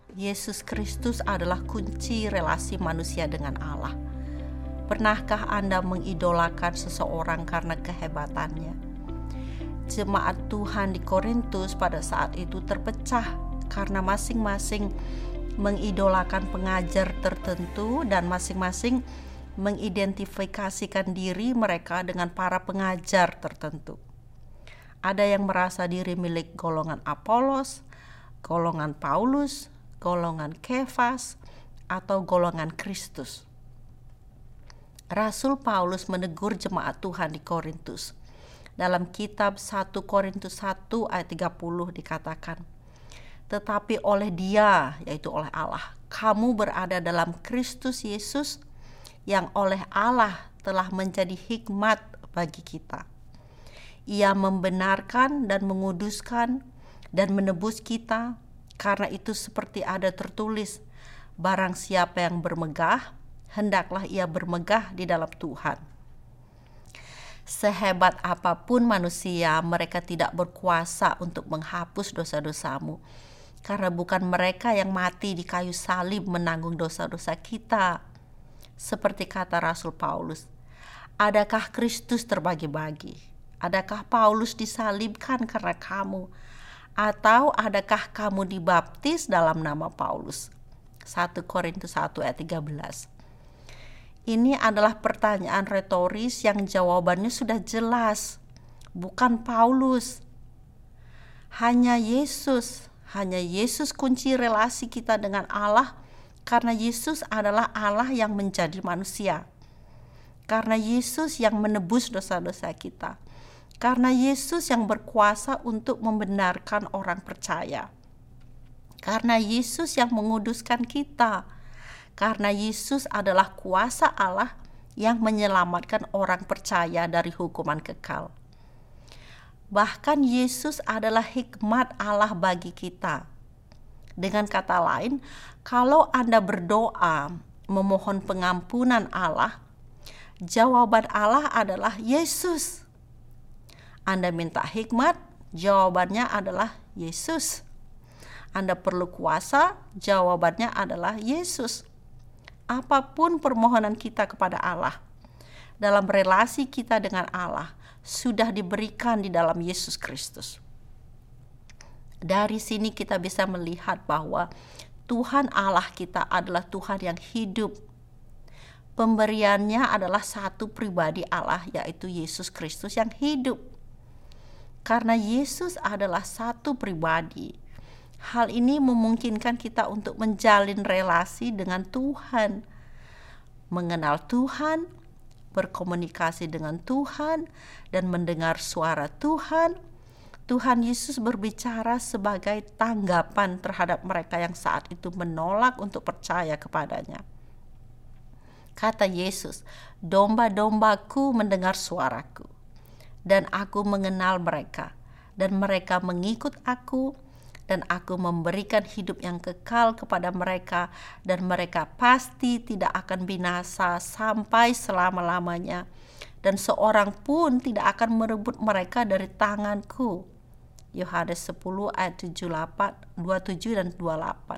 Yesus Kristus adalah kunci relasi manusia dengan Allah. Pernahkah Anda mengidolakan seseorang karena kehebatannya? Jemaat Tuhan di Korintus pada saat itu terpecah karena masing-masing mengidolakan pengajar tertentu dan masing-masing mengidentifikasikan diri mereka dengan para pengajar tertentu. Ada yang merasa diri milik golongan Apolos, golongan Paulus, golongan Kefas, atau golongan Kristus. Rasul Paulus menegur jemaat Tuhan di Korintus. Dalam kitab 1 Korintus 1 ayat 30 dikatakan, "Tetapi oleh Dia, yaitu oleh Allah, kamu berada dalam Kristus Yesus, yang oleh Allah telah menjadi hikmat bagi kita. Ia membenarkan dan menguduskan dan menebus kita. Karena itu seperti ada tertulis, barang siapa yang bermegah, hendaklah ia bermegah di dalam Tuhan." Sehebat apapun manusia, mereka tidak berkuasa untuk menghapus dosa-dosamu. Karena bukan mereka yang mati di kayu salib menanggung dosa-dosa kita. Seperti kata Rasul Paulus, adakah Kristus terbagi-bagi? Adakah Paulus disalibkan karena kamu? Atau adakah kamu dibaptis dalam nama Paulus? 1 Korintus 1 ayat 13. Ini adalah pertanyaan retoris yang jawabannya sudah jelas. Bukan Paulus. Hanya Yesus kunci relasi kita dengan Allah, karena Yesus adalah Allah yang menjadi manusia. Karena Yesus yang menebus dosa-dosa kita. Karena Yesus yang berkuasa untuk membenarkan orang percaya. Karena Yesus yang menguduskan kita. Karena Yesus adalah kuasa Allah yang menyelamatkan orang percaya dari hukuman kekal. Bahkan Yesus adalah hikmat Allah bagi kita. Dengan kata lain, kalau Anda berdoa memohon pengampunan Allah, jawaban Allah adalah Yesus. Anda minta hikmat, jawabannya adalah Yesus. Anda perlu kuasa, jawabannya adalah Yesus. Apapun permohonan kita kepada Allah, dalam relasi kita dengan Allah, sudah diberikan di dalam Yesus Kristus. Dari sini kita bisa melihat bahwa Tuhan Allah kita adalah Tuhan yang hidup. Pemberiannya adalah satu pribadi Allah, yaitu Yesus Kristus yang hidup. Karena Yesus adalah satu pribadi, hal ini memungkinkan kita untuk menjalin relasi dengan Tuhan, mengenal Tuhan, berkomunikasi dengan Tuhan, dan mendengar suara Tuhan. Tuhan Yesus berbicara sebagai tanggapan terhadap mereka yang saat itu menolak untuk percaya kepadanya. Kata Yesus, "Domba-dombaku mendengar suaraku, dan aku mengenal mereka, dan mereka mengikut aku, dan aku memberikan hidup yang kekal kepada mereka, dan mereka pasti tidak akan binasa sampai selama-lamanya, dan seorang pun tidak akan merebut mereka dari tanganku." Yohanes 10 ayat 27 dan 28.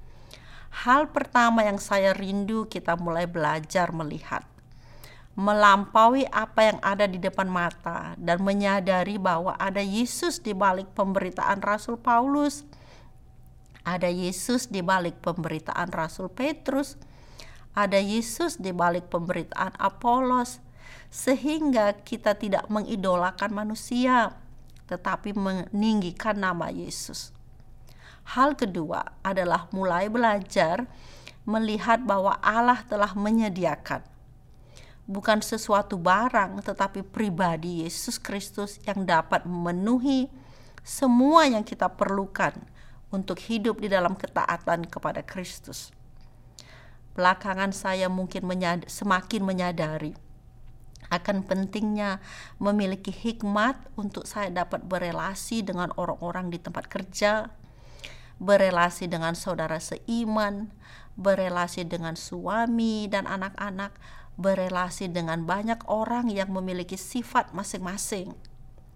Hal pertama yang saya rindu kita mulai belajar melihat, melampaui apa yang ada di depan mata dan menyadari bahwa ada Yesus di balik pemberitaan Rasul Paulus, ada Yesus di balik pemberitaan Rasul Petrus, ada Yesus di balik pemberitaan Apolos, sehingga kita tidak mengidolakan manusia, tetapi meninggikan nama Yesus. Hal kedua adalah mulai belajar melihat bahwa Allah telah menyediakan bukan sesuatu barang, tetapi pribadi Yesus Kristus yang dapat memenuhi semua yang kita perlukan untuk hidup di dalam ketaatan kepada Kristus. Belakangan saya mungkin semakin menyadari akan pentingnya memiliki hikmat untuk saya dapat berelasi dengan orang-orang di tempat kerja, berelasi dengan saudara seiman, berelasi dengan suami dan anak-anak, berelasi dengan banyak orang yang memiliki sifat masing-masing.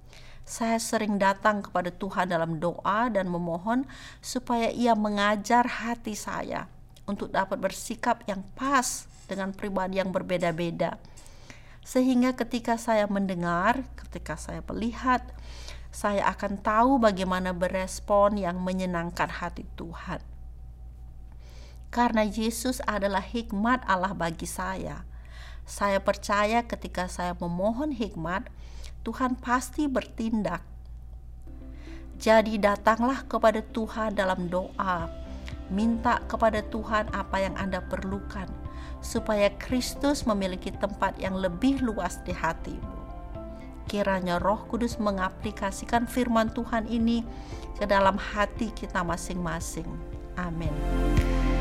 Saya sering datang kepada Tuhan dalam doa dan memohon supaya Ia mengajar hati saya untuk dapat bersikap yang pas dengan pribadi yang berbeda-beda. Sehingga ketika saya mendengar, ketika saya melihat, saya akan tahu bagaimana berespon yang menyenangkan hati Tuhan. Karena Yesus adalah hikmat Allah bagi saya percaya ketika saya memohon hikmat, Tuhan pasti bertindak. Jadi datanglah kepada Tuhan dalam doa, minta kepada Tuhan apa yang Anda perlukan, supaya Kristus memiliki tempat yang lebih luas di hatimu. Kiranya Roh Kudus mengaplikasikan firman Tuhan ini ke dalam hati kita masing-masing. Amin.